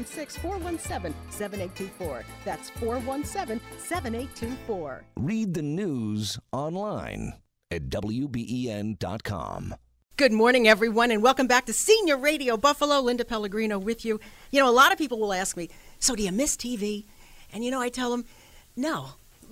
716-417-7824. That's 417-7824. Read the news online at WBEN.com. Good morning, everyone, and welcome back to Senior Radio Buffalo. Linda Pellegrino with you. You know, a lot of people will ask me, so do you miss TV? And, I tell them, no.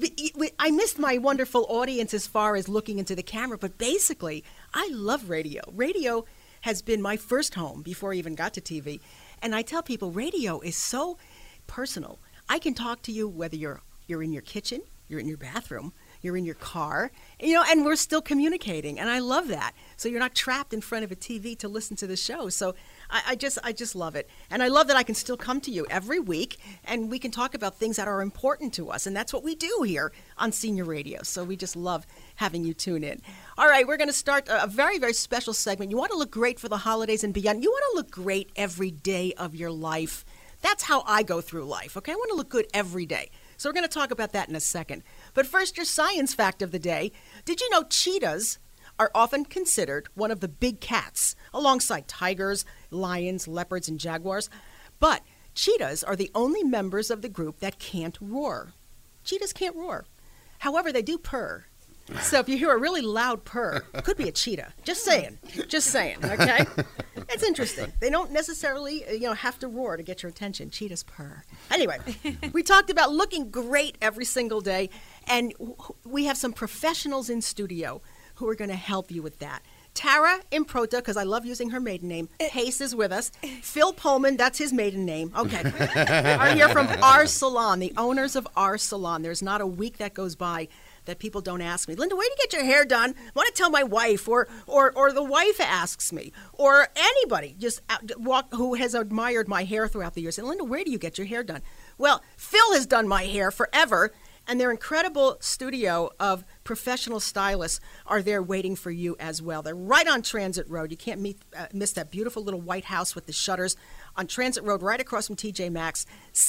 I missed my wonderful audience as far as looking into the camera, but basically, I love radio. Radio has been my first home before I even got to TV. And I tell people, radio is so personal. I can talk to you whether you're in your kitchen, you're in your bathroom, you're in your car, and we're still communicating, and I love that. So you're not trapped in front of a TV to listen to the show. So I just love it. And I love that I can still come to you every week, and we can talk about things that are important to us, and that's what we do here on Senior Radio. So we just love having you tune in. All right, we're going to start a very, very special segment. You want to look great for the holidays and beyond. You want to look great every day of your life. That's how I go through life, okay? I want to look good every day. So we're going to talk about that in a second. But first, your science fact of the day. Did you know cheetahs are often considered one of the big cats, alongside tigers, lions, leopards, and jaguars? But cheetahs are the only members of the group that can't roar. Cheetahs can't roar. However, they do purr. So if you hear a really loud purr, it could be a cheetah. Just saying, okay? It's interesting. They don't necessarily, have to roar to get your attention. Cheetahs purr. Anyway, we talked about looking great every single day, and we have some professionals in studio who are going to help you with that. Tara Improta, because I love using her maiden name. Pace is with us. Phil Pullman, that's his maiden name. Okay. Are here from Our Salon, the owners of Our Salon. There's not a week that goes by that people don't ask me, Linda, where do you get your hair done? I want to tell my wife, or the wife asks me, or anybody just who has admired my hair throughout the years. And Linda, where do you get your hair done? Well, Phil has done my hair forever, And their incredible studio of professional stylists are there waiting for you as well. They're right on Transit Road. You can't miss that beautiful little white house with the shutters on Transit Road, right across from TJ Maxx,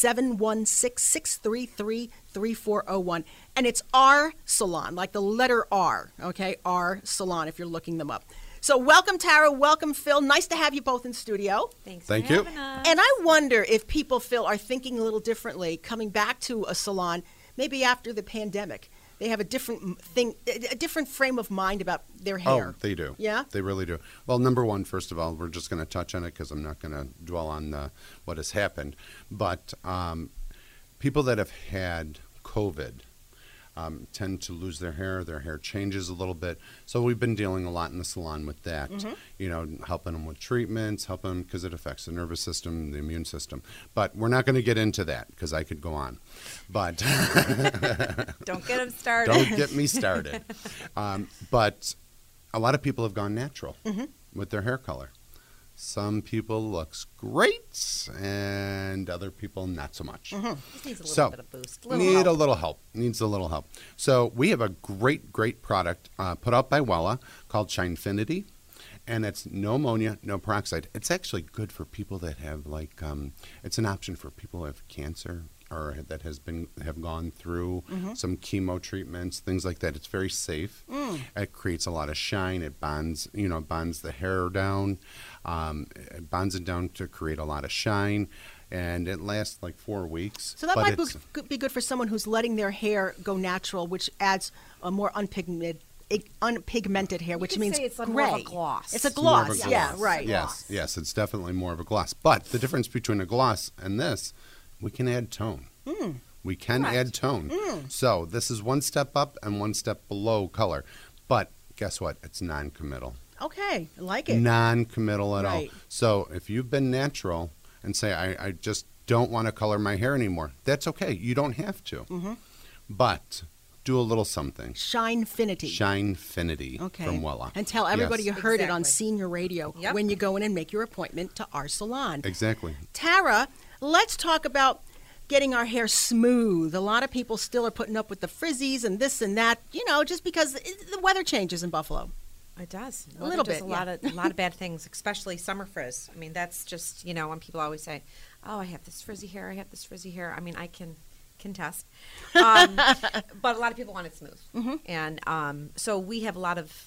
716-633-3401. And it's R Salon, like the letter R, okay? R Salon, if you're looking them up. So welcome, Tara. Welcome, Phil. Nice to have you both in studio. Thanks Thank for you. having us. And I wonder if people, Phil, are thinking a little differently coming back to a salon, maybe after the pandemic. They have a different frame of mind about their hair. Oh, they do. Yeah? They really do. Well, number one, first of all, we're just going to touch on it because I'm not going to dwell on what has happened. But people that have had COVID tend to lose their hair changes a little bit. So we've been dealing a lot in the salon with that, helping them with treatments, helping them because it affects the nervous system, the immune system. But we're not going to get into that because I could go on. But don't get them started. Don't get me started. But a lot of people have gone natural with their hair color. Some people looks great, and other people not so much. Just needs a little bit of boost. Needs a little help. So we have a great product put out by Wella called Shinefinity, and it's no ammonia, no peroxide. It's actually good for people that have it's an option for people who have cancer or that have gone through some chemo treatments, things like that. It's very safe. It creates a lot of shine. It bonds the hair down. It bonds it down to create a lot of shine, and it lasts like 4 weeks. So that might be good for someone who's letting their hair go natural, which adds a more unpigmented hair, which means it's like gray. more of a gloss. It's a gloss. It's more of a Yeah, gloss. right. Yes, it's definitely more of a gloss. But the difference between a gloss and this, we can add tone. We can add tone. So this is one step up and one step below color. But guess what? It's non-committal. Okay, I like it. Non-committal at all. Right. So if you've been natural and say, I just don't want to color my hair anymore, that's okay. You don't have to. But do a little something. Shinefinity. Shinefinity Okay. from Wella. And tell everybody you heard it on Exactly. Senior Radio when you go in and make your appointment to our salon. Exactly. Tara, let's talk about getting our hair smooth. A lot of people still are putting up with the frizzies and this and that, just because the weather changes in Buffalo. It does. A little bit, A lot of bad things, especially summer frizz. I mean, that's just, when people always say, oh, I have this frizzy hair, I mean, I can contest. But a lot of people want it smooth. And so we have a lot of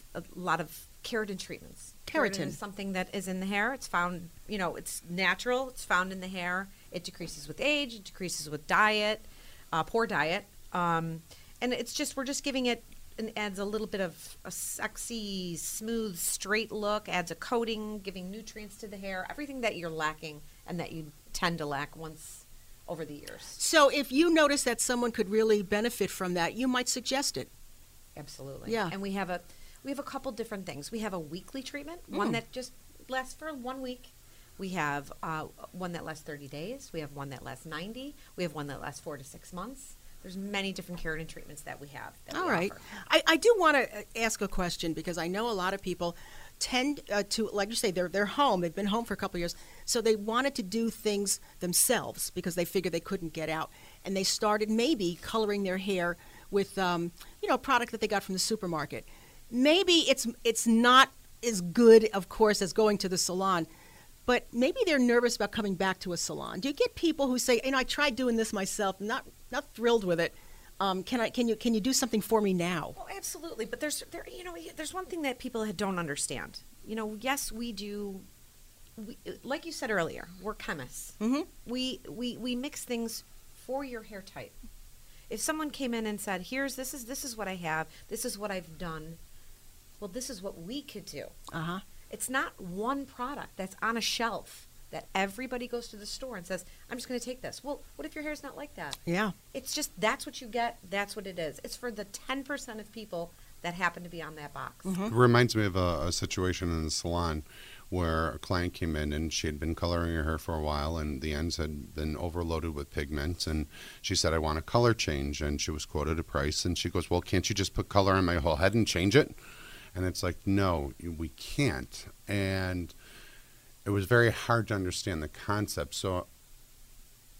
keratin treatments. Keratin is something that is in the hair. It's found, it's natural. It's found in the hair. It decreases with age. It decreases with diet, poor diet. And it's just, we're just giving it, and adds a little bit of a sexy, smooth, straight look, adds a coating, giving nutrients to the hair, everything that you're lacking and that you tend to lack once over the years. So if you notice that someone could really benefit from that, you might suggest it. Absolutely. Yeah. And we have a couple different things. We have a weekly treatment, one that just lasts for 1 week. We have one that lasts 30 days. We have one that lasts 90. We have one that lasts 4 to 6 months. There's many different keratin treatments that we have. All right. I do want to ask a question because I know a lot of people tend to, like you say, they're home. They've been home for a couple of years. So they wanted to do things themselves because they figured they couldn't get out. And they started maybe coloring their hair with, a product that they got from the supermarket. Maybe it's not as good, of course, as going to the salon. But maybe they're nervous about coming back to a salon. Do you get people who say, I tried doing this myself, not thrilled with it. Can you do something for me now? Oh, absolutely. But there's one thing that people don't understand. Yes, we do. Like you said earlier, we're chemists. We mix things for your hair type. If someone came in and said, this is what I have, this is what I've done. Well, this is what we could do. It's not one product that's on a shelf that everybody goes to the store and says, I'm just going to take this. Well, what if your hair's not like that? Yeah. It's just, that's what you get. That's what it is. It's for the 10% of people that happen to be on that box. It reminds me of a situation in the salon where a client came in and she had been coloring her hair for a while and the ends had been overloaded with pigments, and she said, I want a color change, and she was quoted a price, and she goes, well, can't you just put color on my whole head and change it? And it's like, no, we can't. And it was very hard to understand the concept. So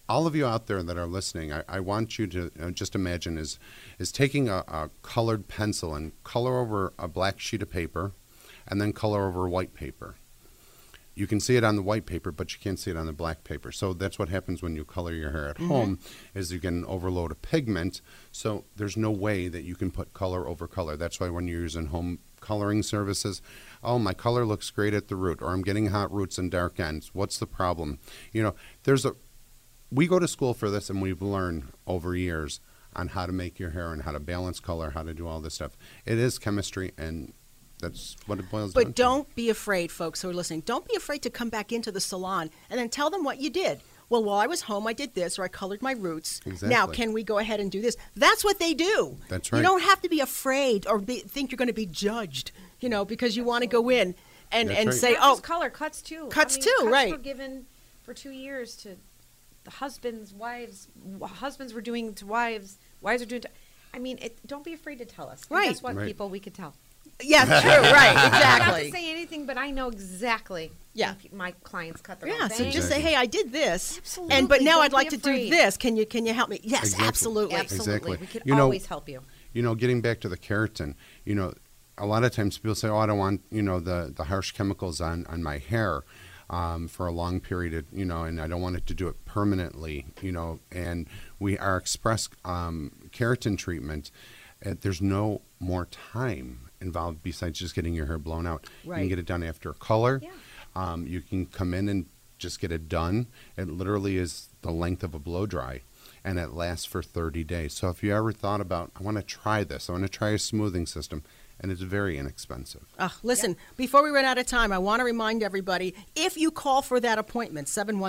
all of you out there that are listening, I want you to just imagine is taking a colored pencil and color over a black sheet of paper and then color over white paper. You can see it on the white paper, but you can't see it on the black paper. So that's what happens when you color your hair at home, is you get an overload of pigment. So there's no way that you can put color over color. That's why when you're using home coloring services, oh, my color looks great at the root, or I'm getting hot roots and dark ends. What's the problem? We go to school for this, and we've learned over years on how to make your hair and how to balance color, how to do all this stuff. It is chemistry, and that's what it boils down to. But don't be afraid, folks who are listening. Don't be afraid to come back into the salon and then tell them what you did. Well, while I was home, I did this, or I colored my roots. Exactly. Now, can we go ahead and do this? That's what they do. That's right. You don't have to be afraid or think you're going to be judged, because you want to go in and say, oh, color cuts too. Cuts too, cuts right? Were given for 2 years to the husbands, wives. Husbands were doing to wives. Wives are doing to. Don't be afraid to tell us. Right. Guess what, Right. people? We could tell. Yeah, true, right, I don't exactly. have to say anything, but I know exactly. Yeah. when my clients cut their Yeah, own so bangs. just say, hey, I did this, Absolutely. but now Don't I'd like be to do afraid. this. Can you help me? Yes, Exactly. absolutely. Absolutely. We can You know- always help you. Getting back to the keratin, a lot of times people say, oh, I don't want, the harsh chemicals on my hair for a long period of, and I don't want it to do it permanently, and our express keratin treatment, there's no more time involved besides just getting your hair blown out. Right. You can get it done after a color. Yeah. You can come in and just get it done. It literally is the length of a blow dry, and it lasts for 30 days. So if you ever thought about, I want to try this, I want to try a smoothing system, and it's very inexpensive. Listen, before we run out of time, I want to remind everybody, if you call for that appointment,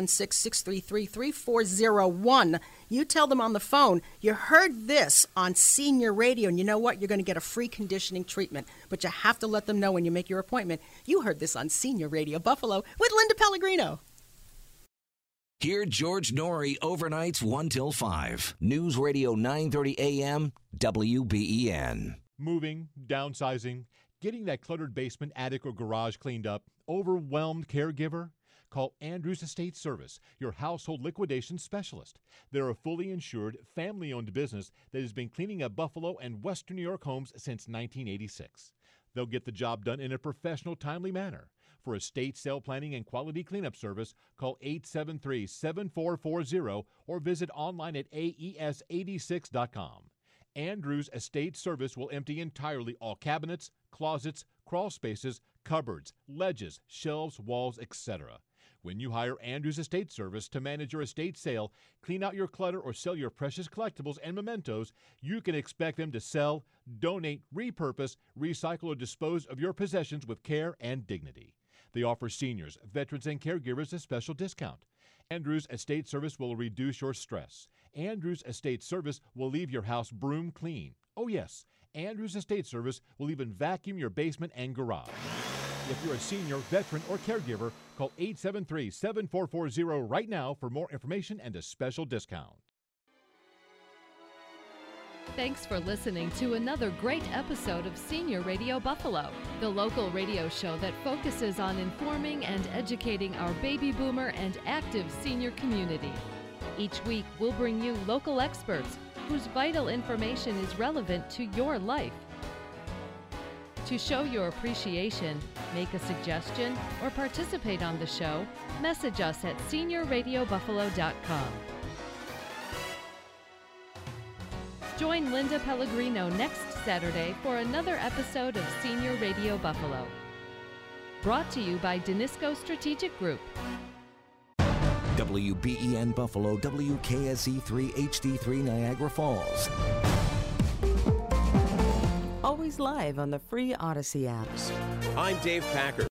716-633-3401, you tell them on the phone, you heard this on Senior Radio, and you know what? You're going to get a free conditioning treatment. But you have to let them know when you make your appointment, you heard this on Senior Radio Buffalo with Linda Pellegrino. Hear George Norrie overnights 1 till 5. News Radio 930 AM, WBEN. Moving, downsizing, getting that cluttered basement, attic, or garage cleaned up, overwhelmed caregiver? Call Andrews Estate Service, your household liquidation specialist. They're a fully insured, family-owned business that has been cleaning up Buffalo and Western New York homes since 1986. They'll get the job done in a professional, timely manner. For estate sale planning and quality cleanup service, call 873-7440 or visit online at aes86.com. Andrews Estate Service will empty entirely all cabinets, closets, crawl spaces, cupboards, ledges, shelves, walls, etc. When you hire Andrews Estate Service to manage your estate sale, clean out your clutter, or sell your precious collectibles and mementos, you can expect them to sell, donate, repurpose, recycle, or dispose of your possessions with care and dignity. They offer seniors, veterans, and caregivers a special discount. Andrews Estate Service will reduce your stress. Andrews Estate Service will leave your house broom clean. Oh yes, Andrews Estate Service will even vacuum your basement and garage. If you're a senior, veteran, or caregiver, call 873-7440 right now for more information and a special discount. Thanks for listening to another great episode of Senior Radio Buffalo, the local radio show that focuses on informing and educating our baby boomer and active senior community. Each week, we'll bring you local experts whose vital information is relevant to your life. To show your appreciation, make a suggestion, or participate on the show, message us at seniorradiobuffalo.com. Join Linda Pellegrino next Saturday for another episode of Senior Radio Buffalo. Brought to you by Danisco Strategic Group. WBEN Buffalo, WKSE3 HD3 Niagara Falls. Always live on the free Odyssey app. I'm Dave Packer.